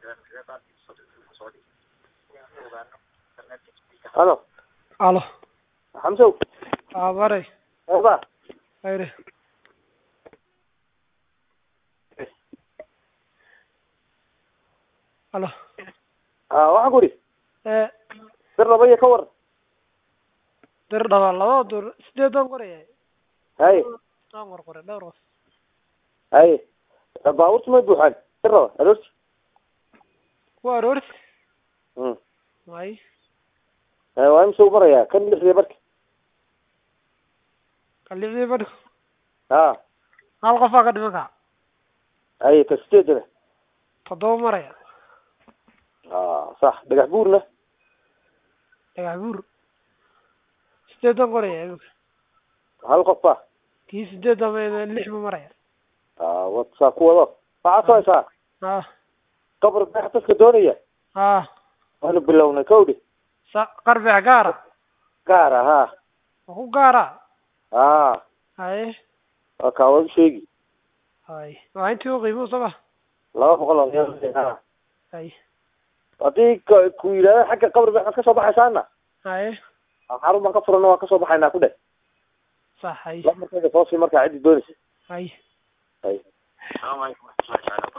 الو الو حمزه اباري ايوه خير الو waxaan ku iri sir labaya ka war dir dhawaa laba dur sideedan qoraya hay aan qoray dhowr hay baabuurta ma buuxaan sir laba aroorti waa aroorti way waa imse u maraya kan lixdii barka kalibdi bad ha hal qof ka dhimanka hay ka sideedana todoba maraya صح dhagax buurna dhagax buur sideedan qoraya hal qof ba kii sideedan ma lix ma maraya whatsapp ku wado waxaad soo haysaa qabar baxtaska doonaya waanu bilownay kowdi qarbex gaara ha ku gaara hay waa kaawad sheegi hay waa intii uu qiimo soo 200 hay hadii ku yiraahdo xagga qabar baxad ka soo baxaysaana hay xarun baan ka furano waa ka soo baxaynaa ku dhe صح hay markaa soo markaa cidi doonaysa hay hay